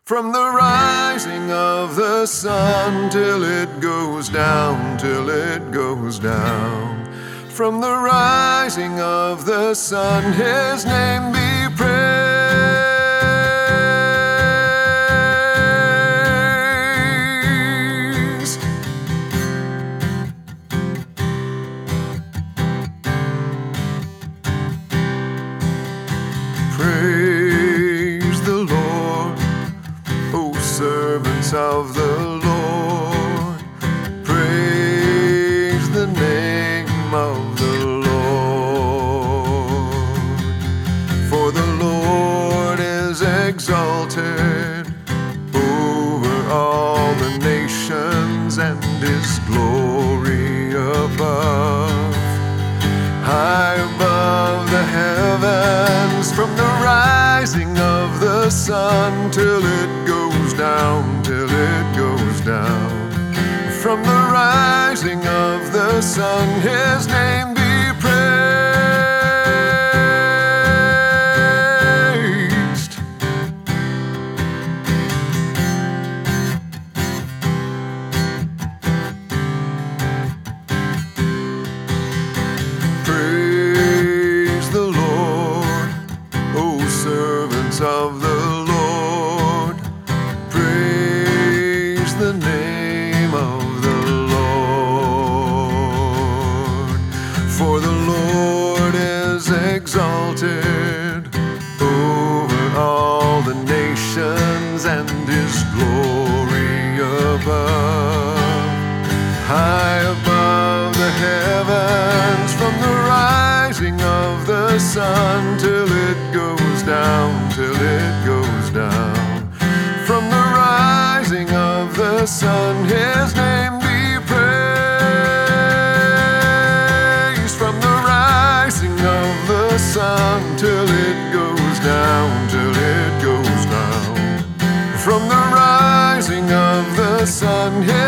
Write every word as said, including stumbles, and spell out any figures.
From the rising of the sun till it goes down, till it goes down. From the rising of the sun, his name be praised. Praise the Lord, O servants of the Lord. Praise the name of the Lord. For the Lord is exalted over all the nations, and his glory above, high above the heavens. From the rising of the sun till it goes down, till it goes down. From the rising of the sun, his name be praised. Praise the Lord, O servants of the Lord. Praise the name of the Lord. For the Lord is exalted over all the nations, and his glory above, high above the heavens. From the rising of the sun till it goes down, till it goes down. From the rising of the sun, his name be praised. From the rising of the sun till it goes down, till it goes down. From the rising of the sun,